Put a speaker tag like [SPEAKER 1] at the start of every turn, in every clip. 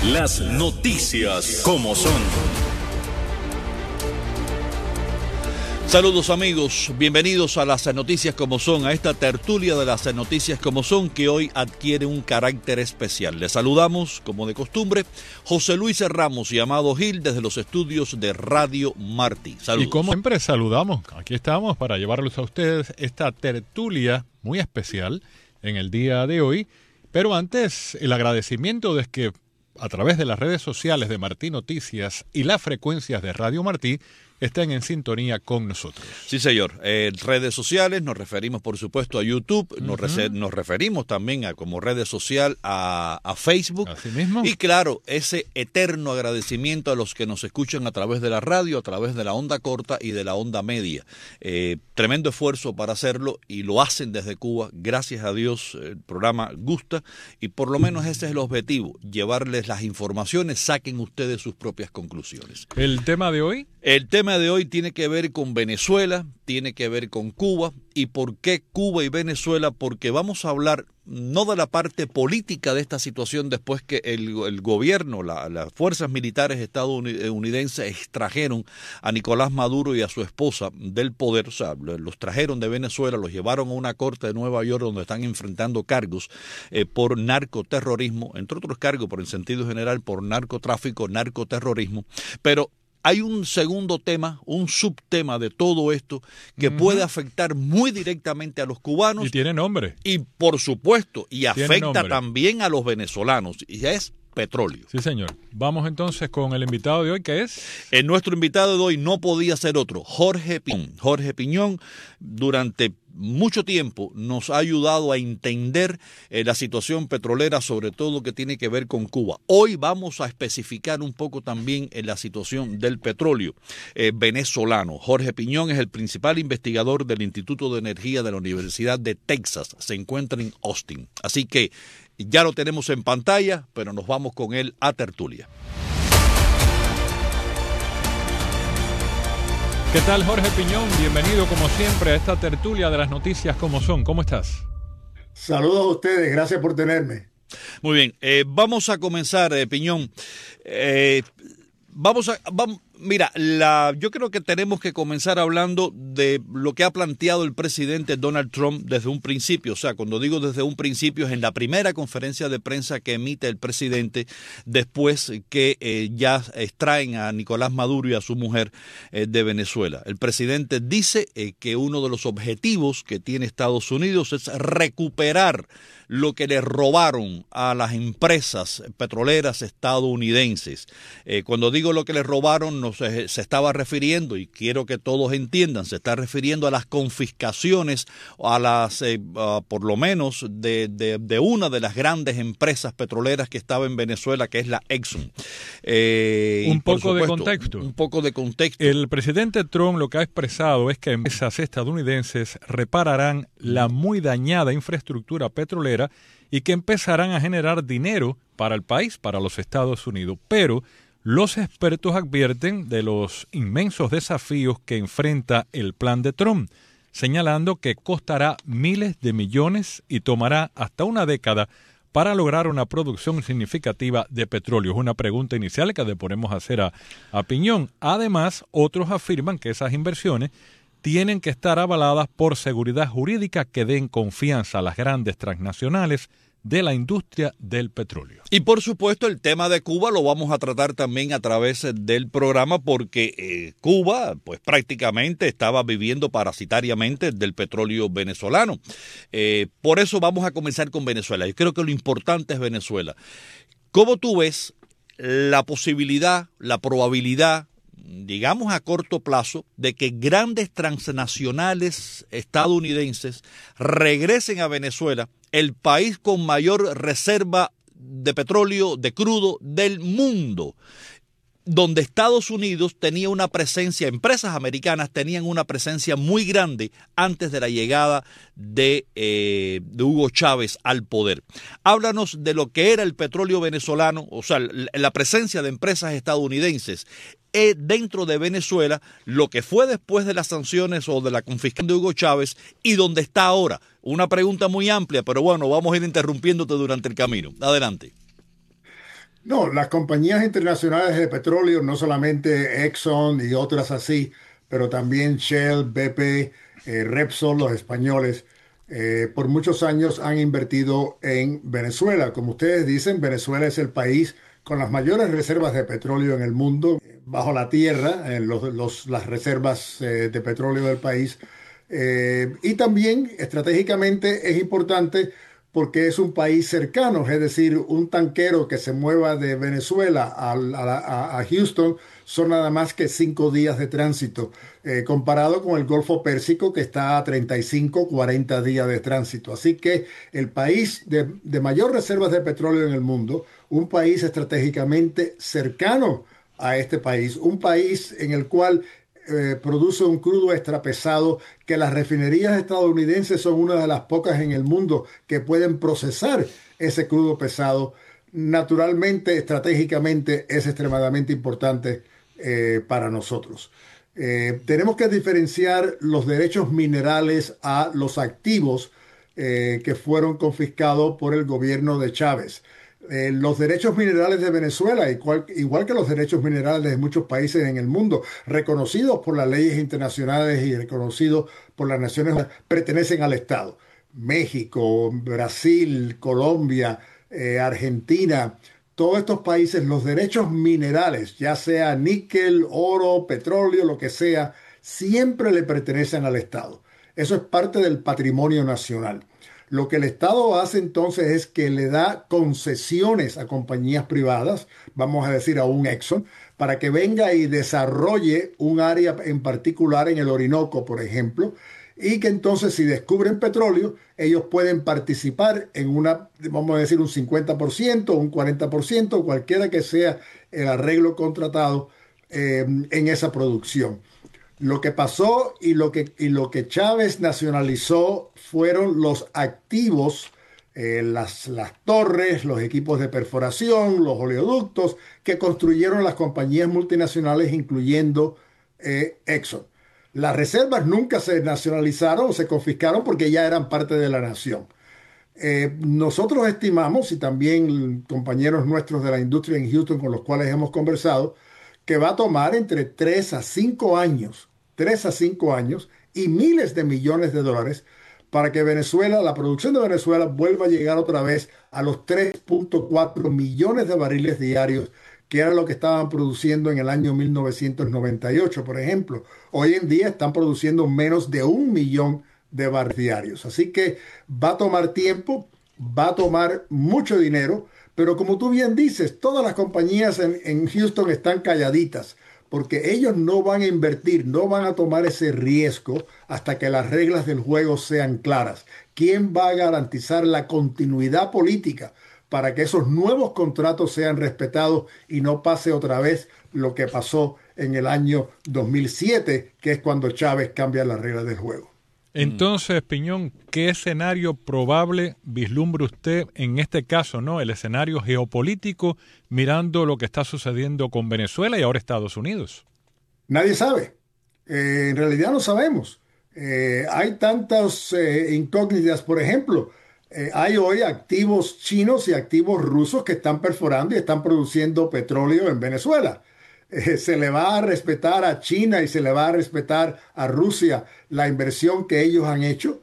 [SPEAKER 1] Las noticias como son. Saludos amigos, bienvenidos a las noticias como son, a esta tertulia de las noticias como son que hoy adquiere un carácter especial. Les saludamos, como de costumbre, José Luis Ramos y Amado Gil desde los estudios de Radio Martí. Saludos.
[SPEAKER 2] Y como siempre saludamos, aquí estamos para llevarles a ustedes esta tertulia muy especial en el día de hoy. Pero antes, el agradecimiento de que a través de las redes sociales de Martí Noticias y las frecuencias de Radio Martí estén en sintonía con nosotros.
[SPEAKER 1] Sí, señor. Redes sociales, nos referimos por supuesto a YouTube, nos referimos también a como redes social a Facebook.
[SPEAKER 2] Así mismo.
[SPEAKER 1] Y claro, ese eterno agradecimiento a los que nos escuchan a través de la radio, a través de la onda corta y de la onda media. Tremendo esfuerzo para hacerlo y lo hacen desde Cuba. Gracias a Dios el programa gusta y por lo menos ese es el objetivo, llevarles las informaciones, saquen ustedes sus propias conclusiones.
[SPEAKER 2] ¿El tema de hoy?
[SPEAKER 1] El tema de hoy tiene que ver con Venezuela, tiene que ver con Cuba. ¿Y por qué Cuba y Venezuela? Porque vamos a hablar no de la parte política de esta situación después que el gobierno, las fuerzas militares estadounidenses extrajeron a Nicolás Maduro y a su esposa del poder, o sea, los trajeron de Venezuela, los llevaron a una corte de Nueva York donde están enfrentando cargos por narcoterrorismo, entre otros cargos, por en sentido general, por narcotráfico, narcoterrorismo, pero hay un segundo tema, un subtema de todo esto que puede afectar muy directamente a los cubanos.
[SPEAKER 2] Y tiene nombre.
[SPEAKER 1] Y por supuesto, y afecta también a los venezolanos, y es petróleo.
[SPEAKER 2] Sí, señor. Vamos entonces con el invitado de hoy, ¿qué es?
[SPEAKER 1] Nuestro invitado de hoy no podía ser otro, Jorge Piñón. Jorge Piñón, durante mucho tiempo nos ha ayudado a entender la situación petrolera, sobre todo lo que tiene que ver con Cuba. Hoy vamos a especificar un poco también en la situación del petróleo venezolano. Jorge Piñón es el principal investigador del Instituto de Energía de la Universidad de Texas. Se encuentra en Austin. Así que ya lo tenemos en pantalla, pero nos vamos con él a tertulia.
[SPEAKER 2] ¿Qué tal, Jorge Piñón? Bienvenido como siempre a esta tertulia de las noticias como son. ¿Cómo estás?
[SPEAKER 3] Saludos a ustedes, gracias por tenerme.
[SPEAKER 1] Muy bien, vamos a comenzar, Piñón. Mira, yo creo que tenemos que comenzar hablando de lo que ha planteado el presidente Donald Trump desde un principio. O sea, cuando digo desde un principio es en la primera conferencia de prensa que emite el presidente después que ya extraen a Nicolás Maduro y a su mujer de Venezuela. El presidente dice que uno de los objetivos que tiene Estados Unidos es recuperar lo que le robaron a las empresas petroleras estadounidenses. Cuando digo lo que le robaron, no se estaba refiriendo, y quiero que todos entiendan, se está refiriendo a las confiscaciones, a las, por lo menos, de una de las grandes empresas petroleras que estaba en Venezuela, que es la Exxon.
[SPEAKER 2] Un poco de contexto. El presidente Trump lo que ha expresado es que empresas estadounidenses repararán la muy dañada infraestructura petrolera y que empezarán a generar dinero para el país, para los Estados Unidos. Pero los expertos advierten de los inmensos desafíos que enfrenta el plan de Trump, señalando que costará miles de millones y tomará hasta una década para lograr una producción significativa de petróleo. Es una pregunta inicial que le ponemos a hacer a Piñón. Además, otros afirman que esas inversiones tienen que estar avaladas por seguridad jurídica que den confianza a las grandes transnacionales de la industria del petróleo.
[SPEAKER 1] Y por supuesto el tema de Cuba lo vamos a tratar también a través del programa porque Cuba pues prácticamente estaba viviendo parasitariamente del petróleo venezolano. Por eso vamos a comenzar con Venezuela. Yo creo que lo importante es Venezuela. ¿Cómo tú ves la posibilidad, la probabilidad, digamos a corto plazo, de que grandes transnacionales estadounidenses regresen a Venezuela, el país con mayor reserva de petróleo, de crudo del mundo, donde Estados Unidos tenía una presencia, empresas americanas tenían una presencia muy grande antes de la llegada de Hugo Chávez al poder? Háblanos de lo que era el petróleo venezolano, o sea, la presencia de empresas estadounidenses dentro de Venezuela, lo que fue después de las sanciones o de la confiscación de Hugo Chávez y donde está ahora. Una pregunta muy amplia, pero bueno, vamos a ir interrumpiéndote durante el camino. Adelante.
[SPEAKER 3] No, las compañías internacionales de petróleo, no solamente Exxon y otras así, pero también Shell, BP, Repsol, los españoles, por muchos años han invertido en Venezuela. Como ustedes dicen, Venezuela es el país con las mayores reservas de petróleo en el mundo, bajo la tierra, en las reservas de petróleo del país. Y también estratégicamente es importante porque es un país cercano, es decir, un tanquero que se mueva de Venezuela a Houston son nada más que 5 días de tránsito, comparado con el Golfo Pérsico que está a 35, 40 días de tránsito. Así que el país de mayor reservas de petróleo en el mundo, un país estratégicamente cercano a este país, un país en el cual produce un crudo extra pesado que las refinerías estadounidenses son una de las pocas en el mundo que pueden procesar ese crudo pesado. Naturalmente, estratégicamente, es extremadamente importante para nosotros. Tenemos que diferenciar los derechos minerales a los activos que fueron confiscados por el gobierno de Chávez. Los derechos minerales de Venezuela, igual que los derechos minerales de muchos países en el mundo, reconocidos por las leyes internacionales y reconocidos por las Naciones Unidas, pertenecen al Estado. México, Brasil, Colombia, Argentina, todos estos países, los derechos minerales, ya sea níquel, oro, petróleo, lo que sea, siempre le pertenecen al Estado. Eso es parte del patrimonio nacional. Lo que el Estado hace entonces es que le da concesiones a compañías privadas, vamos a decir a un Exxon, para que venga y desarrolle un área en particular en el Orinoco, por ejemplo, y que entonces si descubren petróleo, ellos pueden participar en vamos a decir un 50%, un 40%, cualquiera que sea el arreglo contratado en esa producción. Lo que pasó y lo que Chávez nacionalizó fueron los activos, las torres, los equipos de perforación, los oleoductos que construyeron las compañías multinacionales, incluyendo Exxon. Las reservas nunca se nacionalizaron o se confiscaron porque ya eran parte de la nación. Nosotros estimamos, y también compañeros nuestros de la industria en Houston con los cuales hemos conversado, que va a tomar entre 3 a 5 años y miles de millones de dólares para que Venezuela, la producción de Venezuela vuelva a llegar otra vez a los 3,4 millones de barriles diarios, que era lo que estaban produciendo en el año 1998, por ejemplo. Hoy en día están produciendo menos de 1 millón de barriles diarios. Así que va a tomar tiempo, va a tomar mucho dinero, pero como tú bien dices, todas las compañías en Houston están calladitas porque ellos no van a invertir, no van a tomar ese riesgo hasta que las reglas del juego sean claras. ¿Quién va a garantizar la continuidad política para que esos nuevos contratos sean respetados y no pase otra vez lo que pasó en el año 2007, que es cuando Chávez cambia las reglas del juego?
[SPEAKER 2] Entonces, Piñón, ¿qué escenario probable vislumbra usted en este caso, ¿no? El escenario geopolítico, mirando lo que está sucediendo con Venezuela y ahora Estados Unidos.
[SPEAKER 3] Nadie sabe. En realidad no sabemos. Hay tantas incógnitas. Por ejemplo, hay hoy activos chinos y activos rusos que están perforando y están produciendo petróleo en Venezuela. Se le va a respetar a China y se le va a respetar a Rusia la inversión que ellos han hecho.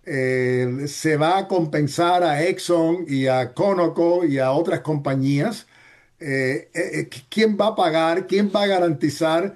[SPEAKER 3] Se va a compensar a Exxon y a Conoco y a otras compañías. ¿Quién va a pagar? ¿Quién va a garantizar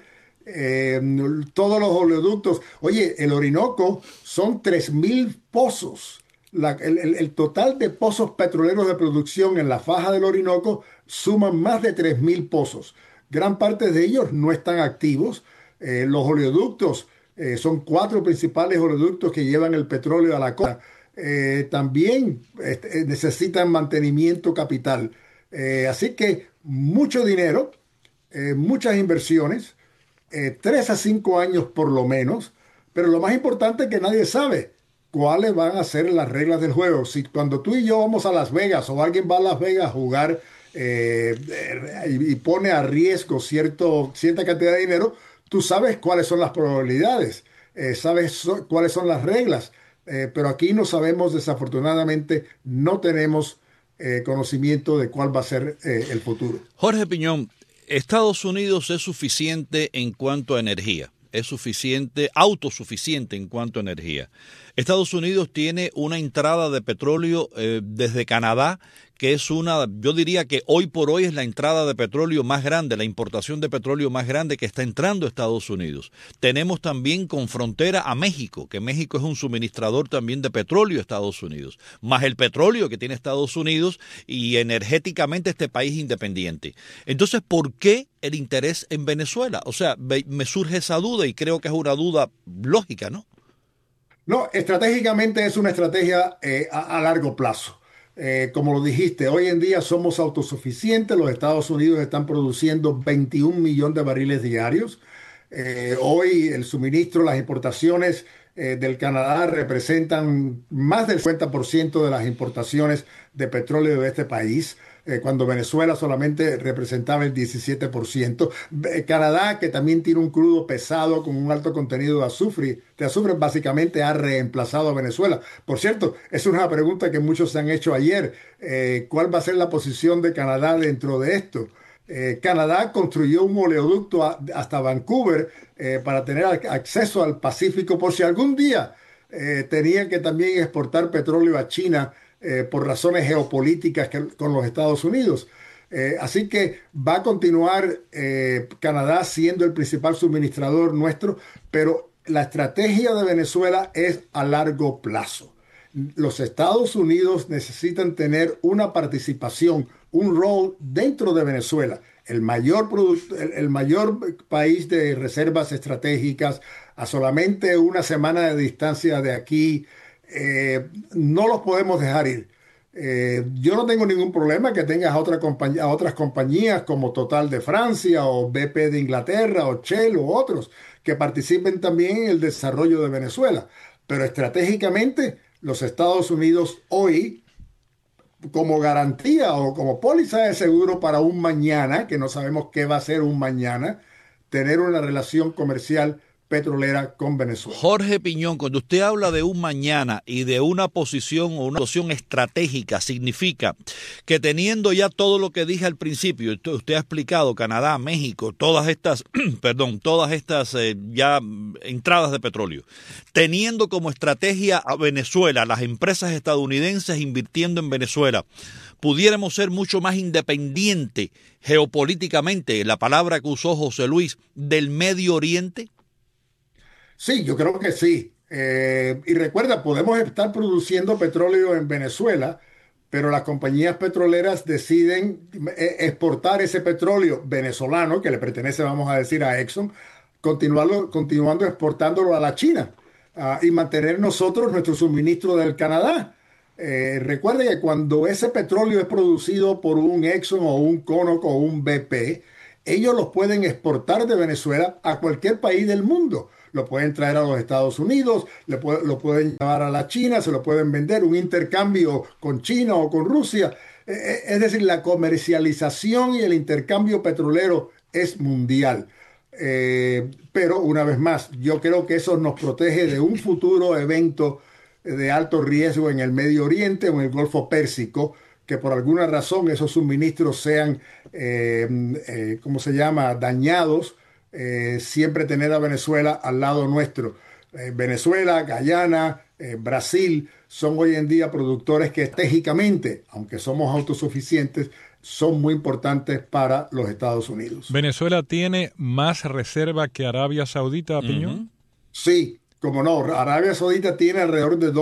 [SPEAKER 3] todos los oleoductos? Oye, el Orinoco son 3,000 pozos. El total de pozos petroleros de producción en la faja del Orinoco suman más de 3,000 pozos. Gran parte de ellos no están activos. Los oleoductos, son 4 principales oleoductos que llevan el petróleo a la costa. También necesitan mantenimiento capital. Así que mucho dinero, muchas inversiones, 3 a 5 años por lo menos, pero lo más importante es que nadie sabe cuáles van a ser las reglas del juego. Si cuando tú y yo vamos a Las Vegas o alguien va a Las Vegas a jugar y pone a riesgo cierta cantidad de dinero, tú sabes cuáles son las probabilidades, sabes cuáles son las reglas, pero aquí no sabemos, desafortunadamente, no tenemos conocimiento de cuál va a ser el futuro.
[SPEAKER 1] Jorge Piñón, Estados Unidos es suficiente en cuanto a energía, es suficiente, autosuficiente en cuanto a energía. Estados Unidos tiene una entrada de petróleo desde Canadá, que es yo diría que hoy por hoy es la entrada de petróleo más grande, la importación de petróleo más grande que está entrando a Estados Unidos. Tenemos también con frontera a México, que México es un suministrador también de petróleo a Estados Unidos, más el petróleo que tiene Estados Unidos y energéticamente este país independiente. Entonces, ¿por qué el interés en Venezuela? O sea, me surge esa duda y creo que es una duda lógica, ¿no?
[SPEAKER 3] No, estratégicamente es una estrategia a largo plazo. Como lo dijiste, hoy en día somos autosuficientes. Los Estados Unidos están produciendo 21 millones de barriles diarios. Hoy el suministro, las importaciones del Canadá representan más del 50% de las importaciones de petróleo de este país, cuando Venezuela solamente representaba el 17%. Canadá, que también tiene un crudo pesado con un alto contenido de azufre, básicamente ha reemplazado a Venezuela. Por cierto, es una pregunta que muchos se han hecho ayer. ¿Cuál va a ser la posición de Canadá dentro de esto? Canadá construyó un oleoducto hasta Vancouver para tener acceso al Pacífico por si algún día tenían que también exportar petróleo a China por razones geopolíticas con los Estados Unidos. Así que va a continuar Canadá siendo el principal suministrador nuestro, pero la estrategia de Venezuela es a largo plazo. Los Estados Unidos necesitan tener una participación, un rol dentro de Venezuela, el mayor país de reservas estratégicas, a solamente una semana de distancia de aquí. No los podemos dejar ir. Yo no tengo ningún problema que tengas a otras compañías como Total de Francia o BP de Inglaterra o Shell o otros que participen también en el desarrollo de Venezuela. Pero estratégicamente los Estados Unidos hoy, como garantía o como póliza de seguro para un mañana, que no sabemos qué va a ser un mañana, tener una relación comercial petrolera con Venezuela.
[SPEAKER 1] Jorge Piñón, cuando usted habla de un mañana y de una posición o una posición estratégica, significa que teniendo ya todo lo que dije al principio, usted ha explicado Canadá, México, todas estas, ya entradas de petróleo, teniendo como estrategia a Venezuela, las empresas estadounidenses invirtiendo en Venezuela, pudiéramos ser mucho más independientes geopolíticamente, la palabra que usó José Luis, del Medio Oriente.
[SPEAKER 3] Sí, yo creo que sí. Y recuerda, podemos estar produciendo petróleo en Venezuela, pero las compañías petroleras deciden exportar ese petróleo venezolano, que le pertenece, vamos a decir, a Exxon, continuando exportándolo a la China, y mantener nosotros nuestro suministro del Canadá. Recuerde que cuando ese petróleo es producido por un Exxon o un CNOOC o un BP, ellos los pueden exportar de Venezuela a cualquier país del mundo. Lo pueden traer a los Estados Unidos, lo pueden llevar a la China, se lo pueden vender, un intercambio con China o con Rusia. Es decir, la comercialización y el intercambio petrolero es mundial. Pero una vez más, yo creo que eso nos protege de un futuro evento de alto riesgo en el Medio Oriente o en el Golfo Pérsico, que por alguna razón esos suministros sean, dañados. Siempre tener a Venezuela al lado nuestro. Venezuela, Guyana, Brasil son hoy en día productores que estratégicamente, aunque somos autosuficientes, son muy importantes para los Estados Unidos.
[SPEAKER 2] ¿Venezuela tiene más reserva que Arabia Saudita, Piñón?
[SPEAKER 3] Sí, como no. Arabia Saudita tiene alrededor de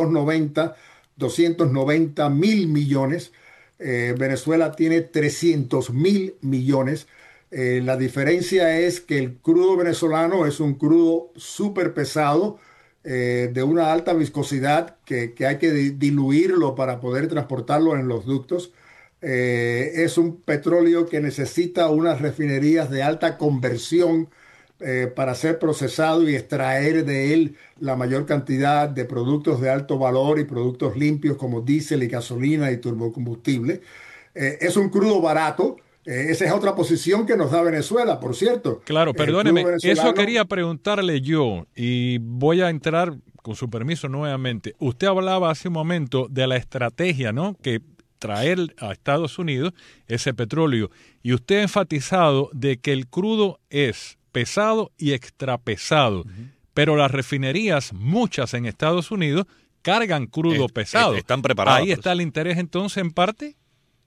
[SPEAKER 3] 290 mil millones. Venezuela tiene 300 mil millones. La diferencia es que el crudo venezolano es un crudo súper pesado, de una alta viscosidad que hay que diluirlo para poder transportarlo en los ductos. Es un petróleo que necesita unas refinerías de alta conversión para ser procesado y extraer de él la mayor cantidad de productos de alto valor y productos limpios como diésel y gasolina y turbocombustible. Es un crudo barato. Esa es otra posición que nos da Venezuela, por cierto.
[SPEAKER 2] Claro, perdóneme, eso quería preguntarle yo y voy a entrar, con su permiso, nuevamente. Usted hablaba hace un momento de la estrategia, ¿no?, que traer a Estados Unidos ese petróleo. Y usted ha enfatizado de que el crudo es pesado y extrapesado, pero las refinerías, muchas en Estados Unidos, cargan crudo pesado.
[SPEAKER 1] Están preparadas.
[SPEAKER 2] Ahí está el interés entonces en parte.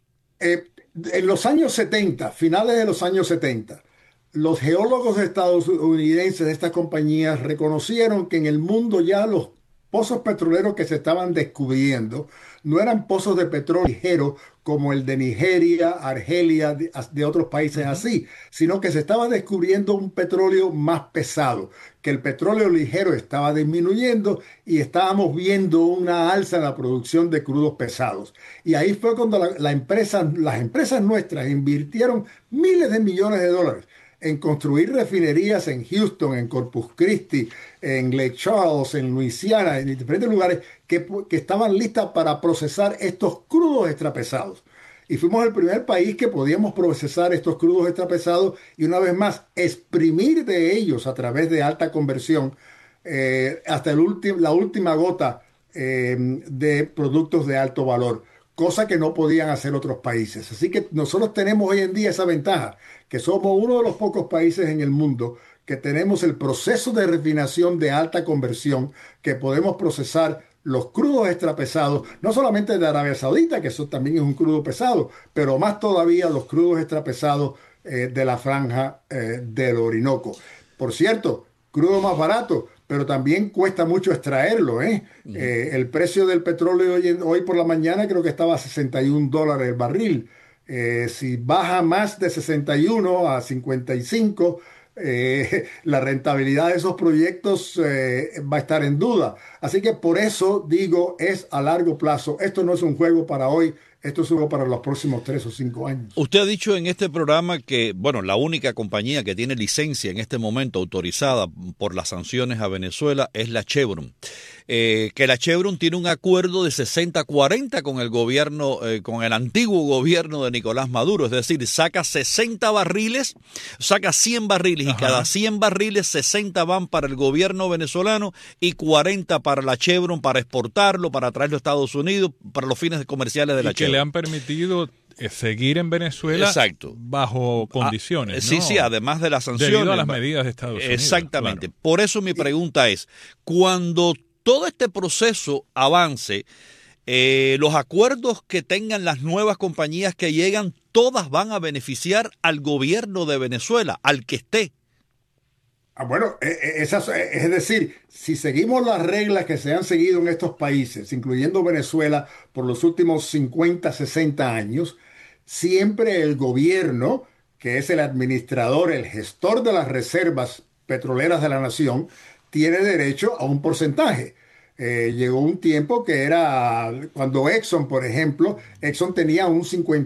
[SPEAKER 3] En los años 70, finales de los años 70, los geólogos estadounidenses de estas compañías reconocieron que en el mundo ya los pozos petroleros que se estaban descubriendo no eran pozos de petróleo ligero como el de Nigeria, Argelia, de otros países así, sino que se estaba descubriendo un petróleo más pesado, que el petróleo ligero estaba disminuyendo y estábamos viendo una alza en la producción de crudos pesados. Y ahí fue cuando las empresas nuestras invirtieron miles de millones de dólares en construir refinerías en Houston, en Corpus Christi, en Lake Charles, en Luisiana, en diferentes lugares que estaban listas para procesar estos crudos extrapesados. Y fuimos el primer país que podíamos procesar estos crudos extrapesados y una vez más exprimir de ellos a través de alta conversión hasta la última gota de productos de alto valor, cosa que no podían hacer otros países. Así que nosotros tenemos hoy en día esa ventaja, que somos uno de los pocos países en el mundo que tenemos el proceso de refinación de alta conversión, que podemos procesar los crudos extrapesados, no solamente de Arabia Saudita, que eso también es un crudo pesado, pero más todavía los crudos extrapesados de la franja del Orinoco. Por cierto, crudo más barato, pero también cuesta mucho extraerlo. El precio del petróleo hoy por la mañana creo que estaba a $61 el barril. Si baja más de 61 a 55, la rentabilidad de esos proyectos va a estar en duda. Así que por eso digo, es a largo plazo. Esto no es un juego para hoy, esto es algo para los próximos 3 o 5 años.
[SPEAKER 1] Usted ha dicho en este programa que, bueno, la única compañía que tiene licencia en este momento autorizada por las sanciones a Venezuela es la Chevron. Que la Chevron tiene un acuerdo de 60-40 con el gobierno, con el antiguo gobierno de Nicolás Maduro, es decir, saca 60 barriles, saca 100 barriles y cada 100 barriles 60 van para el gobierno venezolano y 40 para la Chevron para exportarlo, para traerlo a Estados Unidos, para los fines comerciales de la Chevron.
[SPEAKER 2] Que le han permitido seguir en Venezuela.
[SPEAKER 1] Exacto.
[SPEAKER 2] Bajo condiciones, ¿no?
[SPEAKER 1] Sí, además de las sanciones.
[SPEAKER 2] Debido a las medidas de Estados Unidos.
[SPEAKER 1] Exactamente.
[SPEAKER 2] Claro.
[SPEAKER 1] Por eso mi pregunta es, cuando todo este proceso avance, los acuerdos que tengan las nuevas compañías que llegan, todas van a beneficiar al gobierno de Venezuela, al que esté.
[SPEAKER 3] Bueno, es decir, si seguimos las reglas que se han seguido en estos países, incluyendo Venezuela, por los últimos 50, 60 años, siempre el gobierno, que es el administrador, el gestor de las reservas petroleras de la nación, tiene derecho a un porcentaje. Llegó un tiempo que era cuando Exxon, por ejemplo, Exxon tenía un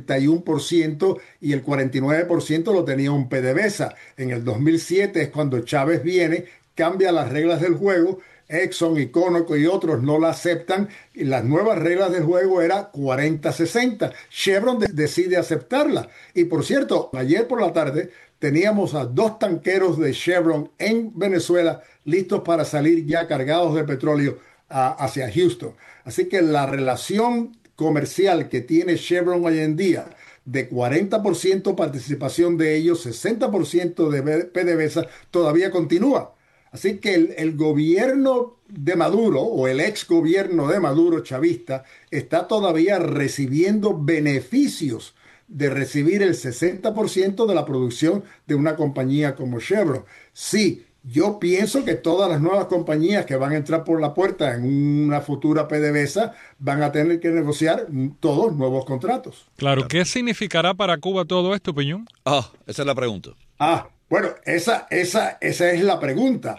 [SPEAKER 3] 51% y el 49% lo tenía un PDVSA. En el 2007 es cuando Chávez viene, cambia las reglas del juego, Exxon y Conoco y otros no la aceptan y las nuevas reglas del juego era 40-60. Chevron decide aceptarla. Y por cierto, ayer por la tarde teníamos a 2 tanqueros de Chevron en Venezuela listos para salir ya cargados de petróleo hacia Houston. Así que la relación comercial que tiene Chevron hoy en día, de 40% participación de ellos, 60% de PDVSA, todavía continúa. Así que el gobierno de Maduro, o el ex gobierno de Maduro chavista, está todavía recibiendo beneficios de recibir el 60% de la producción de una compañía como Chevron. Sí, yo pienso que todas las nuevas compañías que van a entrar por la puerta en una futura PDVSA van a tener que negociar todos nuevos contratos.
[SPEAKER 2] Claro, ¿qué significará para Cuba todo esto, Peñón?
[SPEAKER 1] Esa es la pregunta.
[SPEAKER 3] Bueno, esa es la pregunta.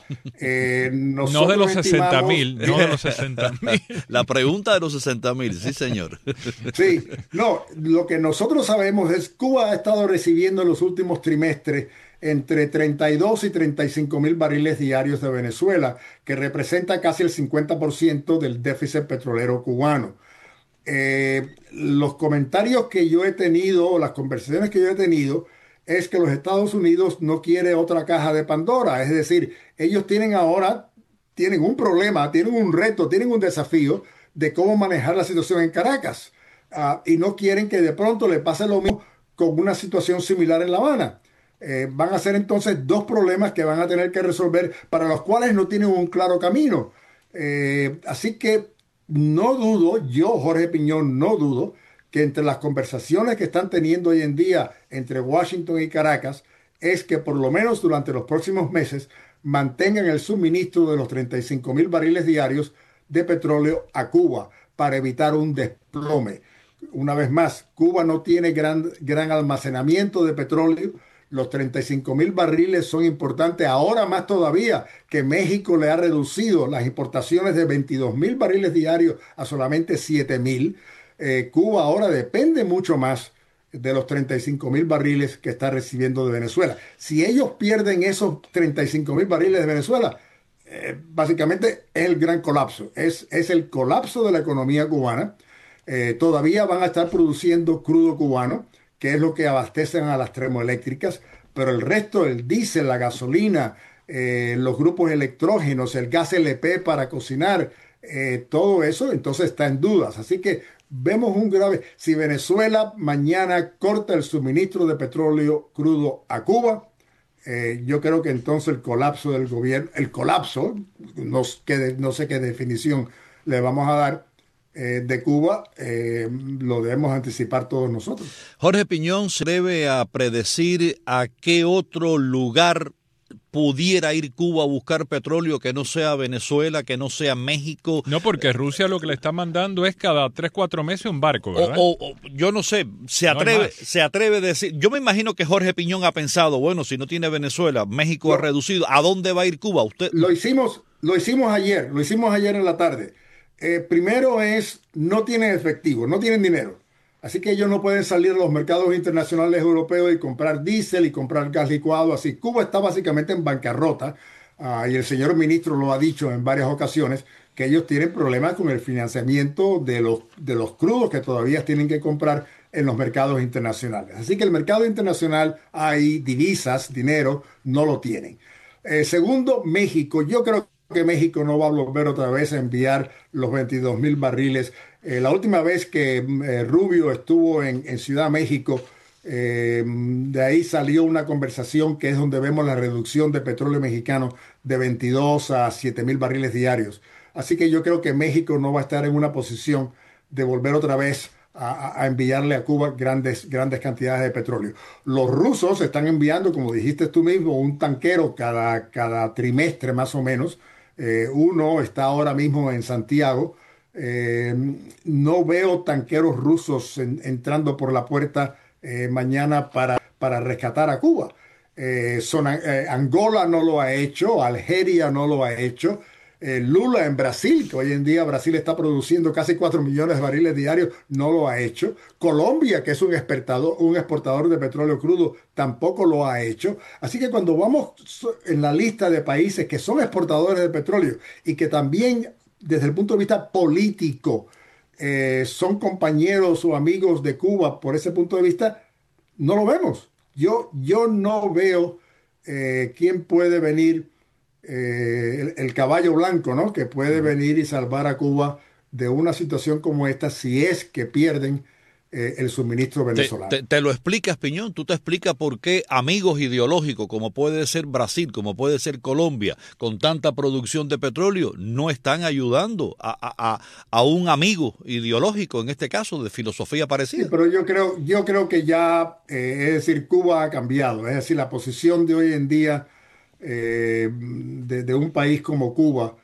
[SPEAKER 2] No de los 60,000, no de los 60,000.
[SPEAKER 1] La pregunta de los 60,000, sí, señor.
[SPEAKER 3] Sí, no, lo que nosotros sabemos es que Cuba ha estado recibiendo en los últimos trimestres entre 32 y 35 mil barriles diarios de Venezuela, que representa casi el 50% del déficit petrolero cubano. Los comentarios que yo he tenido, las conversaciones que yo he tenido, es que los Estados Unidos no quiere otra caja de Pandora. Es decir, ellos tienen un problema, tienen un reto, tienen un desafío de cómo manejar la situación en Caracas. y no quieren que de pronto le pase lo mismo con una situación similar en La Habana. Van a ser entonces dos problemas que van a tener que resolver, para los cuales no tienen un claro camino. Así que no dudo, yo, Jorge Piñón, no dudo que entre las conversaciones que están teniendo hoy en día entre Washington y Caracas es que por lo menos durante los próximos meses mantengan el suministro de los 35,000 barriles diarios de petróleo a Cuba para evitar un desplome. Una vez más, Cuba no tiene gran almacenamiento de petróleo. Los 35,000 barriles son importantes, ahora más todavía que México le ha reducido las importaciones de 22,000 barriles diarios a solamente 7,000. Cuba ahora depende mucho más de los 35,000 barriles que está recibiendo de Venezuela. Si ellos pierden esos 35,000 barriles de Venezuela, básicamente es el gran colapso. Es el colapso de la economía cubana. Todavía van a estar produciendo crudo cubano, que es lo que abastecen a las termoeléctricas, pero el resto, el diésel, la gasolina, los grupos electrógenos, el gas LP para cocinar, todo eso entonces está en dudas. Así que vemos un grave... Si Venezuela mañana corta el suministro de petróleo crudo a Cuba, yo creo que entonces el colapso del gobierno, no sé qué definición le vamos a dar, de Cuba, lo debemos anticipar todos nosotros.
[SPEAKER 1] Jorge Piñón, ¿se debe a predecir a qué otro lugar pudiera ir Cuba a buscar petróleo que no sea Venezuela, que no sea México?
[SPEAKER 2] No, porque Rusia lo que le está mandando es cada 3-4 meses un barco, ¿verdad?
[SPEAKER 1] Yo no sé, se atreve a decir. Yo me imagino que Jorge Piñón ha pensado, bueno, si no tiene Venezuela, México ha reducido, ¿a dónde va a ir Cuba? Usted
[SPEAKER 3] lo hicimos ayer en la tarde. Primero no tienen efectivo, no tienen dinero. Así que ellos no pueden salir a los mercados internacionales europeos y comprar diésel y comprar gas licuado. Así Cuba está básicamente en bancarrota. Y el señor ministro lo ha dicho en varias ocasiones, que ellos tienen problemas con el financiamiento de los crudos que todavía tienen que comprar en los mercados internacionales. Así que el mercado internacional, hay divisas, dinero, no lo tienen. Segundo, México. Yo creo que México no va a volver otra vez a enviar los 22,000 barriles. La última vez que Rubio estuvo en Ciudad México, de ahí salió una conversación que es donde vemos la reducción de petróleo mexicano de 22 a 7,000 barriles diarios. Así que yo creo que México no va a estar en una posición de volver otra vez a enviarle a Cuba grandes cantidades de petróleo. Los rusos están enviando, como dijiste tú mismo, un tanquero cada trimestre más o menos. Uno está ahora mismo en Santiago. No veo tanqueros rusos entrando por la puerta mañana para rescatar a Cuba. Angola no lo ha hecho, Algeria no lo ha hecho. Lula en Brasil, que hoy en día Brasil está produciendo casi 4 millones de barriles diarios, no lo ha hecho. Colombia, que es un exportador de petróleo crudo, tampoco lo ha hecho. Así que cuando vamos en la lista de países que son exportadores de petróleo y que también desde el punto de vista político son compañeros o amigos de Cuba por ese punto de vista, no lo vemos. Yo no veo quién puede venir, el caballo blanco, ¿no? Que puede venir y salvar a Cuba de una situación como esta si es que pierden el suministro venezolano.
[SPEAKER 1] Te lo explicas, Piñón, tú te explicas por qué amigos ideológicos como puede ser Brasil, como puede ser Colombia, con tanta producción de petróleo, no están ayudando a un amigo ideológico, en este caso, de filosofía parecida.
[SPEAKER 3] Sí, pero yo creo que ya, es decir, Cuba ha cambiado, es decir, la posición de hoy en día de un país como Cuba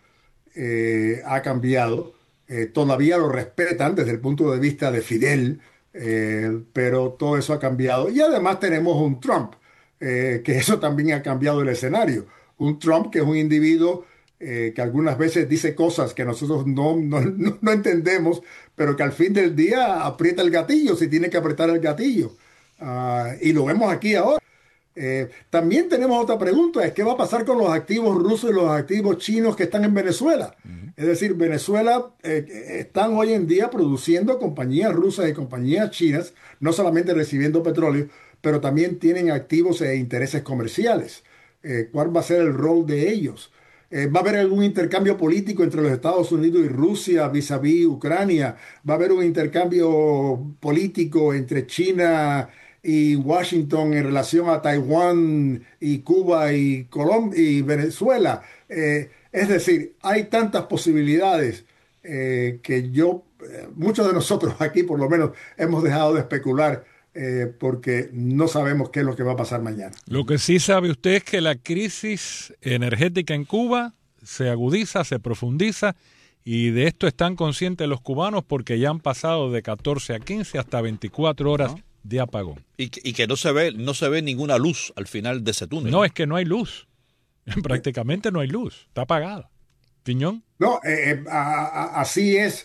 [SPEAKER 3] ha cambiado. Todavía lo respetan desde el punto de vista de Fidel, pero todo eso ha cambiado. Y además tenemos un Trump, que eso también ha cambiado el escenario. Un Trump que es un individuo que algunas veces dice cosas que nosotros no entendemos, pero que al fin del día aprieta el gatillo si tiene que apretar el gatillo. Y lo vemos aquí ahora. También tenemos otra pregunta, es qué va a pasar con los activos rusos y los activos chinos que están en Venezuela. Es decir, Venezuela están hoy en día produciendo compañías rusas y compañías chinas, no solamente recibiendo petróleo, pero también tienen activos e intereses comerciales. ¿Cuál va a ser el rol de ellos? ¿Va a haber algún intercambio político entre los Estados Unidos y Rusia vis-a-vis Ucrania? ¿Va a haber un intercambio político entre China y Washington en relación a Taiwán y Cuba y Colombia y Venezuela? Es decir, hay tantas posibilidades que muchos de nosotros aquí por lo menos hemos dejado de especular porque no sabemos qué es lo que va a pasar mañana.
[SPEAKER 2] Lo que sí sabe usted es que la crisis energética en Cuba se agudiza, se profundiza, y de esto están conscientes los cubanos porque ya han pasado de 14 a 15 hasta 24 horas de apagón.
[SPEAKER 1] Y que no se ve ninguna luz al final de ese túnel.
[SPEAKER 2] No, es que no hay luz. Prácticamente no hay luz. Está apagada. ¿Piñón?
[SPEAKER 3] No, así es.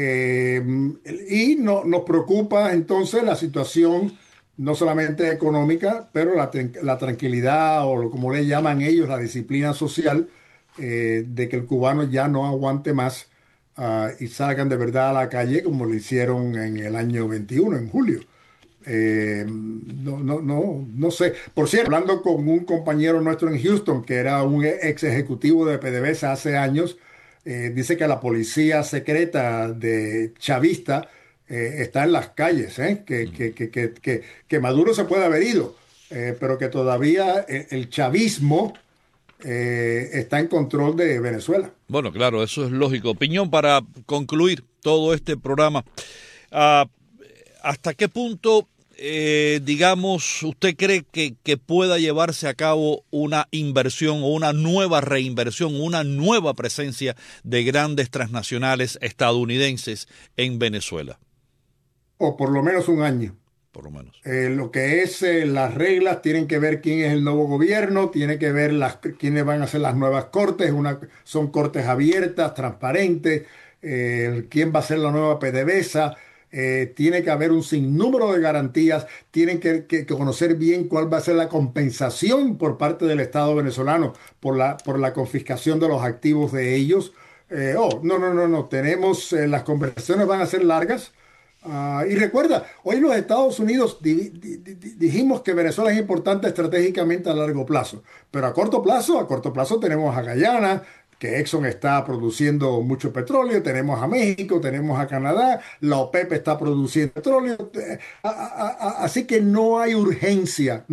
[SPEAKER 3] Y nos preocupa entonces la situación, no solamente económica, pero la tranquilidad, o como le llaman ellos, la disciplina social, de que el cubano ya no aguante más y salgan de verdad a la calle como lo hicieron en el año 21, en julio. No sé. Por cierto, hablando con un compañero nuestro en Houston, que era un ex ejecutivo de PDVSA hace años, dice que la policía secreta de chavista está en las calles, que Maduro se puede haber ido, pero que todavía el chavismo está en control de Venezuela.
[SPEAKER 1] Bueno, claro, eso es lógico. Piñón, para concluir todo este programa, ¿hasta qué punto, digamos, usted cree que pueda llevarse a cabo una inversión o una nueva reinversión, una nueva presencia de grandes transnacionales estadounidenses en Venezuela?
[SPEAKER 3] O por lo menos un año.
[SPEAKER 1] Por lo menos.
[SPEAKER 3] Lo que es las reglas, tienen que ver quién es el nuevo gobierno, tiene que ver quiénes van a ser las nuevas cortes, son cortes abiertas, transparentes, quién va a ser la nueva PDVSA. Tiene que haber un sinnúmero de garantías, tienen que conocer bien cuál va a ser la compensación por parte del Estado venezolano por la confiscación de los activos de ellos. No, las conversaciones van a ser largas. Y recuerda, hoy los Estados Unidos dijimos que Venezuela es importante estratégicamente a largo plazo, pero a corto plazo tenemos a Guyana, que Exxon está produciendo mucho petróleo, tenemos a México, tenemos a Canadá, la OPEP está produciendo petróleo, así que no hay urgencia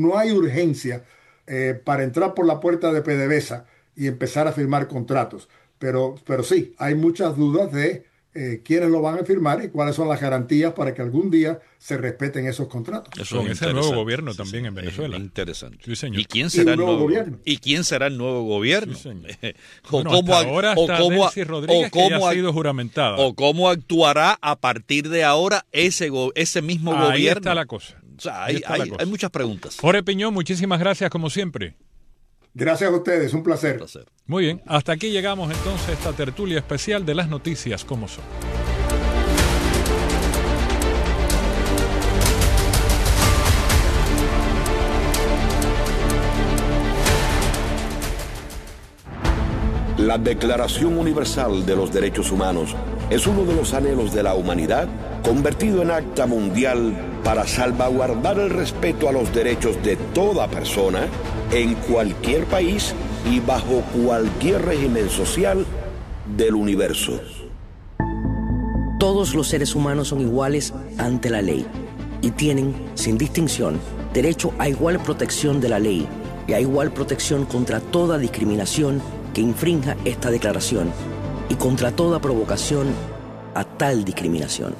[SPEAKER 3] para entrar por la puerta de PDVSA y empezar a firmar contratos, pero sí, hay muchas dudas de quiénes lo van a firmar y cuáles son las garantías para que algún día se respeten esos contratos.
[SPEAKER 2] Eso es el nuevo gobierno también en Venezuela.
[SPEAKER 1] Interesante.
[SPEAKER 2] Sí, señor.
[SPEAKER 1] ¿Y quién será el nuevo gobierno? ¿Y quién será el nuevo gobierno?
[SPEAKER 2] Sí, ahora está Delcy Rodríguez, que ya ha sido juramentada.
[SPEAKER 1] ¿O cómo actuará a partir de ahora ese mismo gobierno?
[SPEAKER 2] Ahí está la cosa.
[SPEAKER 1] O sea, hay muchas preguntas.
[SPEAKER 2] Jorge Piñón, muchísimas gracias como siempre.
[SPEAKER 3] Gracias a ustedes, un placer.
[SPEAKER 2] Muy bien, hasta aquí llegamos entonces a esta tertulia especial de las noticias como son.
[SPEAKER 4] La Declaración Universal de los Derechos Humanos es uno de los anhelos de la humanidad convertido en acta mundial para salvaguardar el respeto a los derechos de toda persona en cualquier país y bajo cualquier régimen social del universo.
[SPEAKER 5] Todos los seres humanos son iguales ante la ley y tienen, sin distinción, derecho a igual protección de la ley y a igual protección contra toda discriminación que infrinja esta declaración y contra toda provocación a tal discriminación.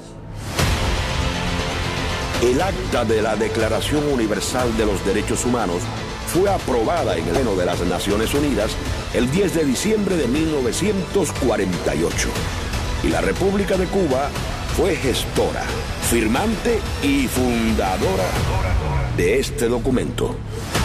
[SPEAKER 4] El acta de la Declaración Universal de los Derechos Humanos fue aprobada en el seno de las Naciones Unidas el 10 de diciembre de 1948 y la República de Cuba fue gestora, firmante y fundadora de este documento.